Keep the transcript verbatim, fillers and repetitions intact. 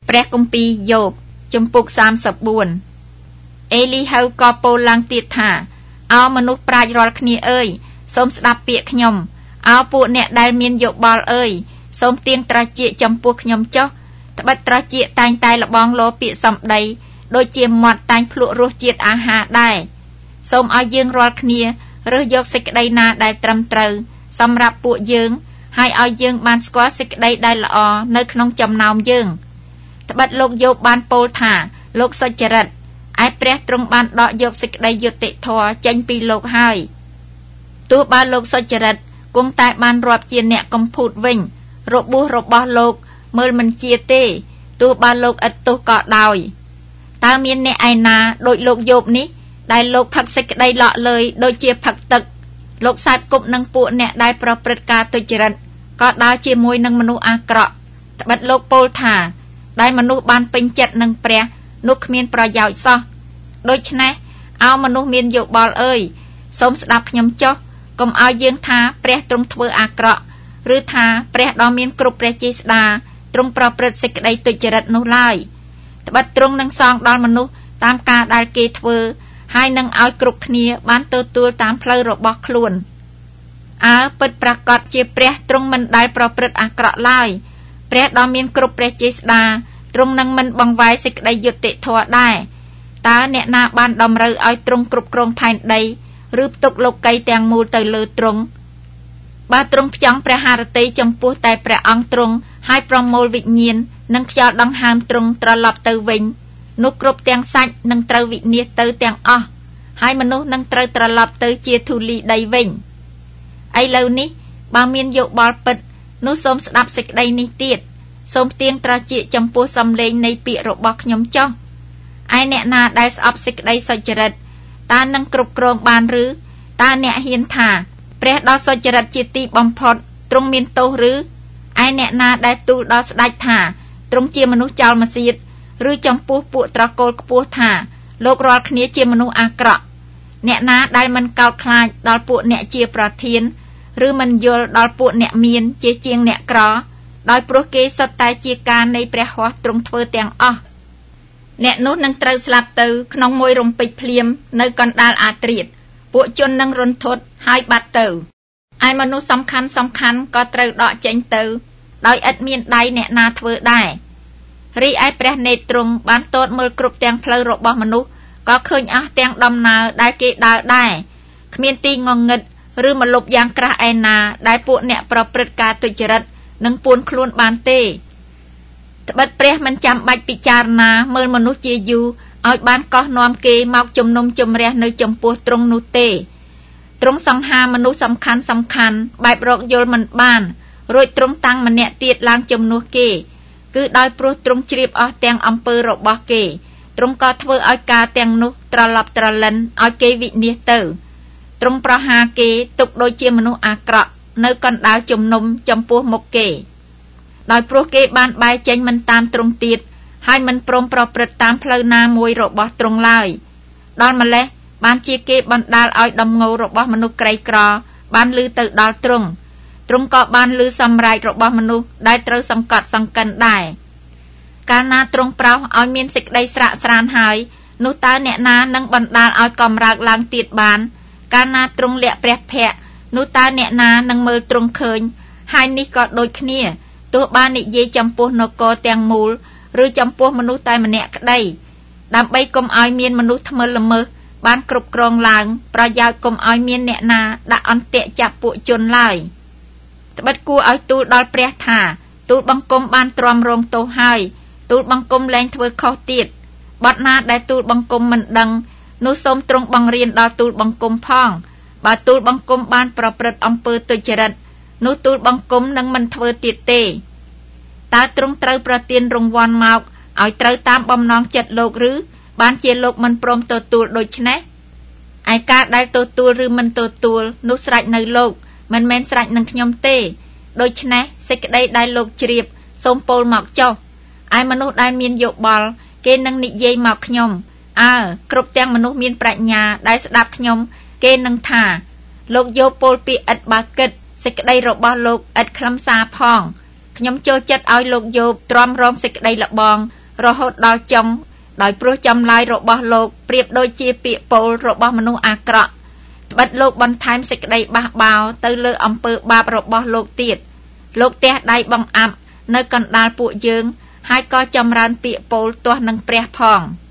ព្រះគម្ពីរយោបជំពូកសាមសិបបួនអេលីហៅក៏ពោលឡើងទៀតថាអោមនុស្សប្រាជ្ញរាល់គ្នាអើយសូមស្ដាប់ពាក្យខ្ញុំអោពួកអ្នកដែលមានយោបល់អើយសូមទៀងត្រចៀកចំពោះខ្ញុំចុះត្បិតត្រចៀកតែងតែលបងលោពាក្យសម្ដីដូចជាមាត់តែងភ្លក់រសជាតិអាហារដែរសូមឲ្យយើងរាល់គ្នារើសយកសេចក្តីណាដែលត្រឹមត្រូវសម្រាប់ពួកយើងហើយឲ្យយើងបានស្គាល់សេចក្តីដែលល្អនៅក្នុងចំណោមយើងត្បិតលោកយោបបានពោលថាលោកសុចរិតឯព្រះទ្រង់បានដកយកសេចក្តីយុត្តិធម៌ចេញពីលោកហើយទោះបើលោកសុចរិតគង់តែបានរាប់ជាអ្នកកំពូតវិញរបួសរបស់លោកមើលមិនជាទេទោះបើលោកឥតទោសក៏ដោយតើមានអ្នកឯណាដូចលោកយោបនេះដែលលោកផឹកសេចក្តីលក់លើយដូចជាផឹកទឹកលោកសែបគប់នឹងពួកអ្នកដែលប្រព្រឹត្តការទុច្ចរិតក៏ដើរជាមួយនឹងមនុស្សអាក្រក់ត្បិតលោកពោលថាដែលមនុស្សបានពេញចិត្តនឹងព្រះនោះគ្មានប្រយោជន៍សោះដូច្នេះអោមនុស្សមានយោបល់អើយសូមស្ដាប់ខ្ញុំចុះកុំឲ្យយើងថាព្រះទ្រង់ធ្វើអាក្រក់ឬថាព្រះដ៏មានគ្រប់ព្រះចេស្តាទ្រង់ប្រព្រឹត្តសេចក្តីទុច្ចរិតនោះឡើយត្បិតទ្រង់នឹងសងដល់មនុស្សតាមការដែលគេធ្វើហើយនឹងឲ្យគ្រប់គ្នាបានទទួលតាមផ្លូវរបស់ខ្លួនអើពិតប្រាកដជាព្រះទ្រង់មិនដែលប្រព្រឹត្តអាក្រក់ឡើយព្រះដ៏មានគ្រប់ព្រះចេស្តាទ្រង់នឹងមិនបង្វែរសេចក្តីយុត្តិធម៌ដែរតើអ្នកណាបានតម្រូវឲ្យទ្រង់គ្រប់គ្រងផែនដីឬផ្ទុកលោកីយ៍ទាំងមូលទៅលើទ្រង់បើទ្រង់ផ្ចង់ព្រះハរតីចំពោះតែព្រះអង្គទ្រង់ហើយប្រមូលវិញ្ញាណនិងខ្យល់ដង្ហើមទ្រង់ត្រឡប់ទៅវិញនោះគ្រប់ទាំងសាច់នឹងត្រូវវិនាសទៅទាំងអស់ហើយមនុស្សនឹងត្រូវត្រឡប់ទៅជាធូលីដីវិញឥឡូវនេះបើមានយោបល់ពិតនោះសូមស្ដាប់សេចក្តីនេះទៀតសូមទៀងត្រចៀកចំពោះសំឡេងនៃពាក្យរបស់ខ្ញុំចុះឯអ្នកណាដែលស្អប់សេចក្តីសុចរិតតើនឹងគ្រប់គ្រងបានឬតើអ្នកហ៊ានថាព្រះដ៏សុចរិតជាទីបំផុតទ្រង់មានទោសឬឯអ្នកណាដែលទូលដល់ស្ដេចថាទ្រង់ជាមនុស្សចោលម្សៀតឬចំពោះពួកត្រកូលខ្ពស់ថាលោករាល់គ្នាជាមនុស្សអាក្រក់អ្នកណាដែលមិនកោតខ្លាចដល់ពួកអ្នកជាប្រធានឬមិនយល់ដល់ពួកអ្នកមានជាជាងអ្នកក្រដោយព្រោះគេសុទ្ធតែជាការនៃព្រះហស្ថទ្រង់ធ្វើទាំងអស់អ្នកនោះនឹងត្រូវស្លាប់ទៅក្នុងមួយរំពេចភ្លាមនៅកណ្ដាលអាត្រៀតពួកជននឹងរន្ធត់ហើយបាត់ទៅឯមនុស្សសំខាន់សំខាន់ក៏ត្រូវដកចេញទៅដោយឥតមានដៃអ្នកណាធ្វើដែររីឯព្រះនេត្រទ្រង់បានទតមើលគ្រប់ទាំងផ្លូវរបស់មនុស្សក៏ឃើញអស់ទាំងដំណើរដែលគេដើរដែរគ្មានទីងងឹតឬមលុបយ៉ាងក្រាស់ឯណាដែលពួកអ្នកប្រព្រឹត្តការទុច្ចរិតនឹងពួនខ្លួនបានទេត្បិតព្រះមិនចាំបាច់ពិចារណាមើលមនុស្សជាយូរឲ្យបានកោះនាំគេមកជំនុំជម្រះនៅចំពោះទ្រង់នោះទេទ្រង់សង្ហាមនុស្សសំខាន់សំខាន់បែបរកយល់មិនបានរួចទ្រង់តាំងម្នាក់ទៀតឡើងជំនួសគេគឺដោយព្រោះទ្រង់ជ្រាបអស់ទាំងអំពើរបស់គេទ្រង់ក៏ធ្វើឲ្យការទាំងនោះត្រឡប់ត្រលិនឲ្យគេវិនាសទៅទ្រង់ប្រហារគេទុកដូចជាមនុស្សអាក្រក់នៅកណ្ដាលជំនុំចំពោះមុខគេដោយព្រោះគេបានបែរចេញមិនតាមទ្រង់ទៀតហើយមិនព្រមប្រព្រឹត្តតាមផ្លូវណាមួយរបស់ទ្រង់ឡើយដល់ម្លេះបានជាគេបណ្ដាលឲ្យដំងោរបស់មនុស្សក្រីក្របានលឺទៅដល់ទ្រង់ទ្រង់ក៏បានលឺសម្រែករបស់មនុស្សដែលត្រូវសង្កត់សង្កិនដែរកាលណាទ្រង់ប្រោសឲ្យមានសេចក្តីស្រាកស្រានហើយនោះតើអ្នកណានឹងបណ្ដាលឲ្យកំរើកឡើងទៀតបានកាលណាទ្រង់លាក់ព្រះភ័ក្ត្រនោះតើអ្នកណានឹងមើលទ្រង់ឃើញហើយនេះក៏ដូចគ្នាទោះបាននិយាយចំពោះនគរទាំងមូលឬចំពោះមនុស្សតែម្នាក់ក្តីដើម្បីកុំឲ្យមានមនុស្សថ្មិលល្មើសបានគ្រប់គ្រងឡើងប្រយោជន៍កុំឲ្យមានអ្នកណាដាក់អន្ទាក់ចាប់ពួកជនឡើយត្បិតគួរឲ្យទូលដល់ព្រះថាទូលបង្គំបានទ្រាំរងទោសហើយទូលបង្គំលែងធ្វើខុសទៀតបទណាដែលទូលបង្គំមិនដឹងនោះសូមទ្រង់បង្រៀនដល់ទូលបង្គំផងបើទូលបង្គំបានប្រព្រឹត្តអំពើទុច្ចរិតនោះទូលបង្គំនឹងមិនធ្វើទៀតទេតើទ្រង់ត្រូវប្រទានរង្វាន់មកឲ្យត្រូវតាមបំណងចិត្តលោកឬបានជាលោកមិនព្រមទទួលដូច្នេះឯការដែលទទួលឬមិនទទួលនោះស្រេចនៅលោកមិនមែនស្រេចនឹងខ្ញុំទេដូច្នេះសេចក្តីដែលលោកជ្រាបសូមពោលមកចុះឯមនុស្សដែលមានយោបល់គេនឹងនិយាយមកខ្ញុំអើគ្រប់ទាំងមនុស្សមានប្រាជ្ញាដែលស្ដាប់ខ្ញុំគេនឹងថាលោកយោបពោលពាក្យឥតបើគិតសេចក្តីរបស់លោកឥតខ្លឹមសារផងខ្ញុំចូលចិត្តឲ្យលោកយោបទ្រាំរងសេចក្តីលបងរហូតដល់ចុងដោយព្រោះចម្លើយរបស់លោកប្រៀបដូចជាពាក្យពោលរបស់មនុស្សអាក្រក់ត្បិតលោកបន្ថែមសេចក្តីបះបោរទៅលើអំពើបាបរបស់លោកទៀតលោកទះដៃបង្អាប់នៅកណ្ដាលពួកយើងហើយក៏ចម្រើនពាក្យពោលទាស់នឹងព្រះផង